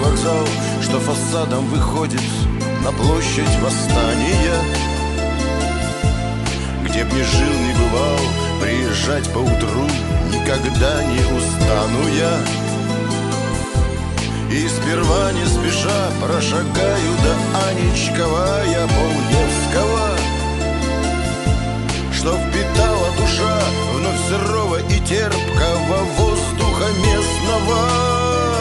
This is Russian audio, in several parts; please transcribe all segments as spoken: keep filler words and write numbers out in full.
вокзал, что фасадом выходит на площадь Восстания. Где б ни жил, ни бывал, приезжать поутру никогда не устану я. И сперва не спеша прошагаю до Аничкова я Полневского, что впитала душа вновь сырого и терпкого воздуха местного.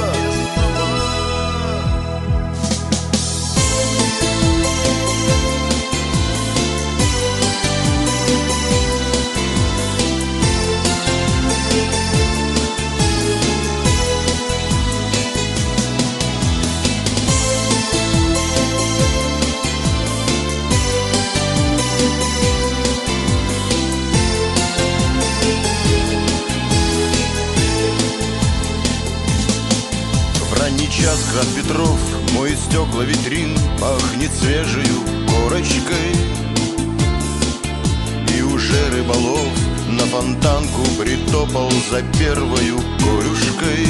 Час град Петров, мой стекла витрин пахнет свежею корочкой. И уже рыболов на фонтанку притопал за первою корюшкой.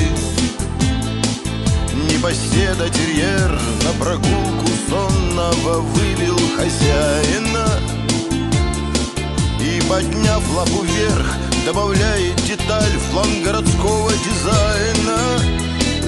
Непоседа терьер на прогулку сонного вывел хозяина и, подняв лапу вверх, добавляет деталь в план городского дизайна.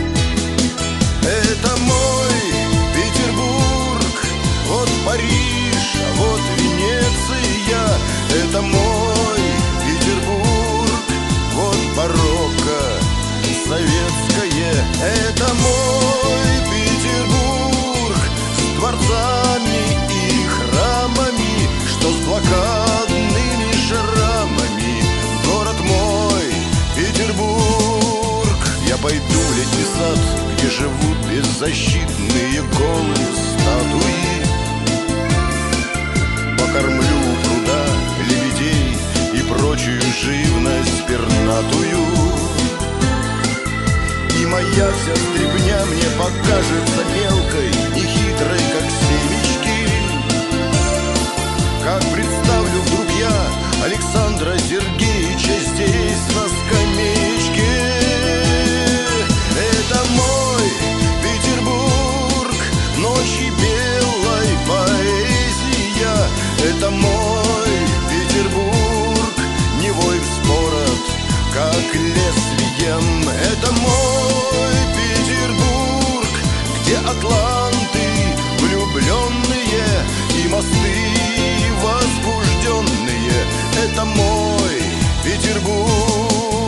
Это мой Петербург, вот Париж, а вот Венеция. Это мой Петербург, вот барокко советское. Это мой Петербург с дворцами и храмами, что с блокадными шрамами. Город мой Петербург. Я пойду в летний сад, где живут беззащитные голые статуи. Покормлю у пруда лебедей и прочую живность пернатую. И моя вся стряпня мне покажется мелкой, нехитрой, как семечки. Как представлю вдруг я Александра Сергеевича здесь на скамеечке. Это мой Петербург, ночи белой поэзия. Это мой Петербург, Невой вспорот, как лезвием. Это мой Петербург, где атланты влюбленные и мосты возбужденные. Это мой Петербург.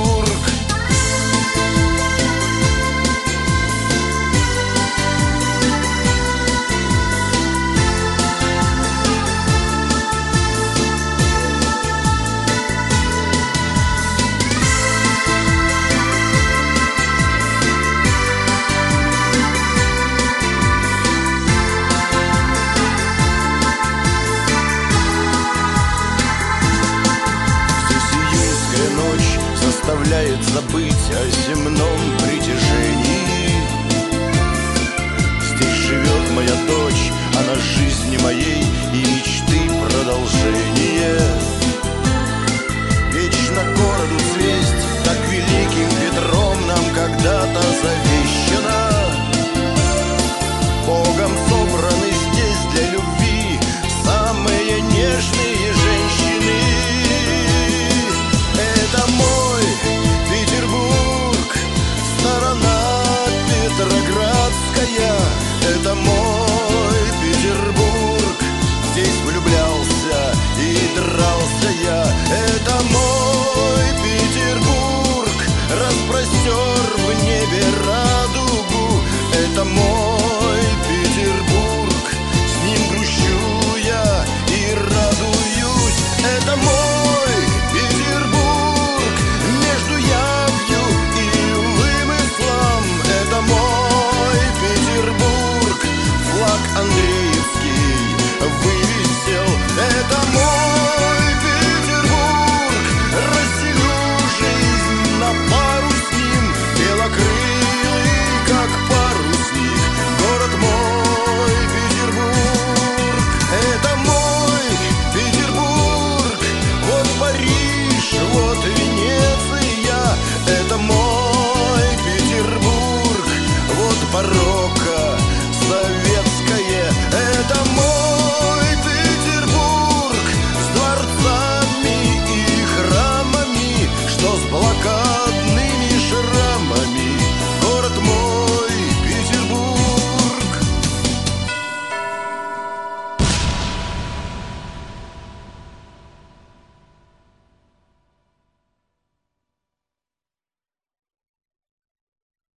Заставляет забыть о земном притяжении. Здесь живет моя дочь, она жизни моей и мечты продолжение. Вечно городу звесть, так великим Петром нам когда-то завещана. Богом собраны здесь для любви самые нежные женщины. Это мой Петербург, сторона Петроградская. Это мой Петербург, здесь влюбленные